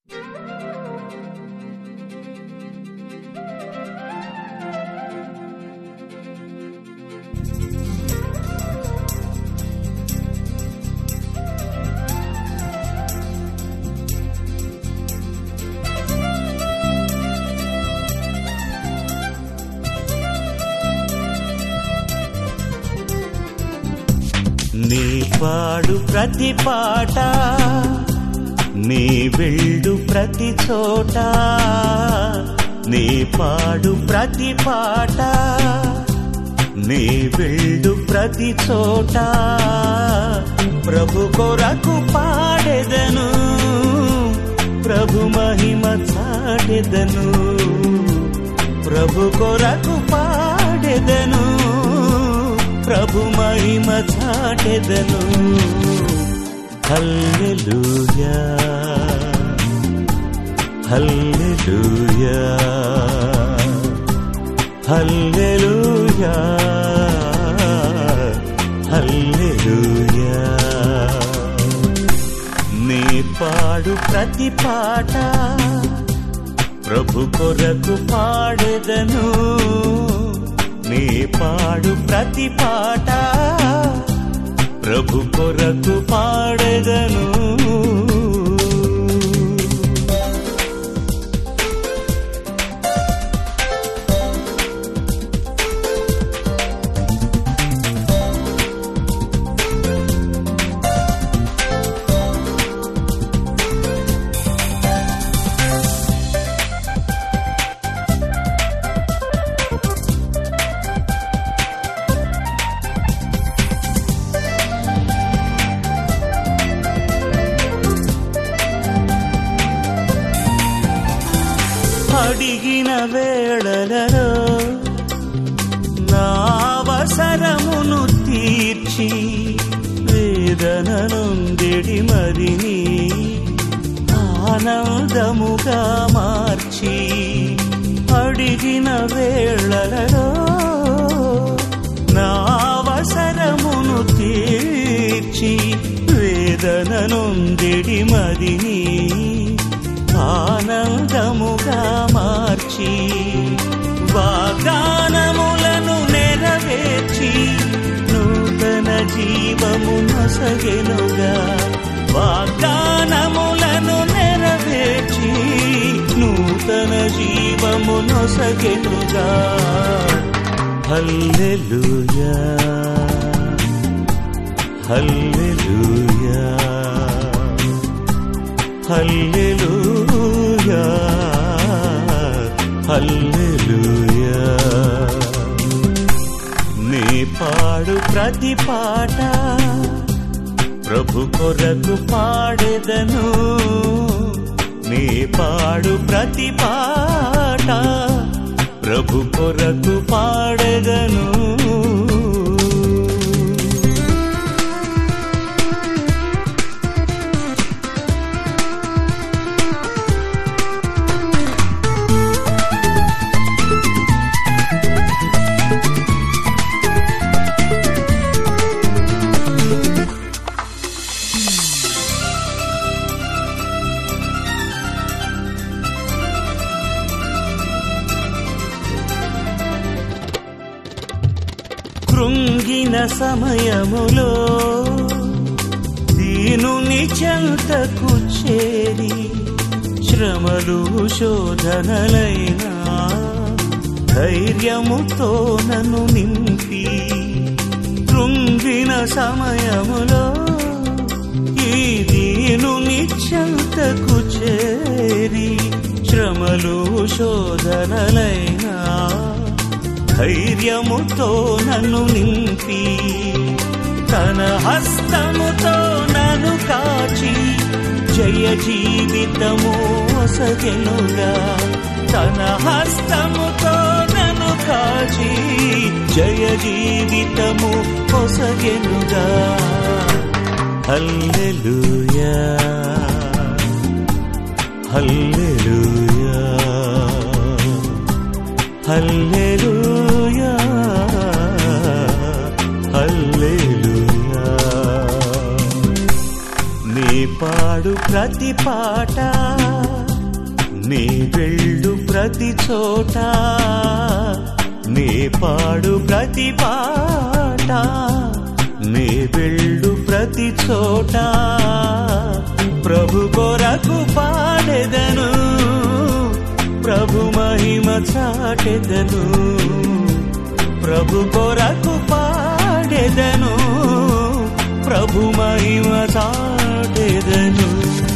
నీ పాడు ప్రతి పాట, నీ వెళ్ళు ప్రతి చోట, నీ పాడు ప్రతి పాట, నీ వెళ్ళు ప్రతి చోట, ప్రభు కొరకు పాడెదను, ప్రభు మహిమ చాటెదను, ప్రభు కొరకు పాడెదను, ప్రభు మహిమ చాటెదను. హల్లెలూయా హల్లెలూయా హల్లెలూయా హల్లెలూయా. నీ పాడు ప్రతి పాట, ప్రభు కొరకు పాడెదను, నీ పాడు ప్రతి పాట, ప్రభు కొరకు పాడెదను. అడిగిన వేళలలో నా అవసరమును తీర్చి, వేదన నొందెడి మదిని ఆనందముగా మార్చి, అడిగిన వేళలలో నా అవసరమును తీర్చి, వేదన నొందెడి మదిని ఆనందముగా మార్చి, వాగ్దానములను నెరవేర్చి, నూతన జీవము నొసగెనుగా, వాగ్దానములను నెరవేర్చి, నూతన జీవము నొసగెనుగా. హల్లెలూయా హల్లెలూయా హల్లెలూయా హల్లెలూయా. నీ పాడు ప్రతి పాట, ప్రభు కొరకు పాడెదను, నీ పాడు ప్రతి పాట, ప్రభు కొరకు పాడెదను. కృంగిన సమయములో దీనుని చెంతకు చేరి, శ్రమలు శోధనలైనా ధైర్యముతో నన్ను నింపి, కృంగిన సమయములో ఈ దీనుని చెంతకు చేరి, శ్రమలు శోధనలైనా ధైర్యముతో నన్ను నింపి, తన హస్తముతో నన్ను కాచి, జయ జీవితము ఒసగెనుగా, తన హస్తముతో నన్ను కాచి, జయ జీవితము ఒసగెనుగా. హల్లెలూయా హల్లెలూయా హల్లెలూయా హల్లెలూయా. నీ పాడు ప్రతి పాట, నీ వెళ్ళు ప్రతి చోట నీ పాడు ప్రతి పాట నీ వెళ్ళు ప్రతి చోట ప్రభు కొరకు పాడెదను ప్రభు మహిమ చాటెదను ప్రభు కొరకు పాడెదను ప్రభు మహిమ చాటెదను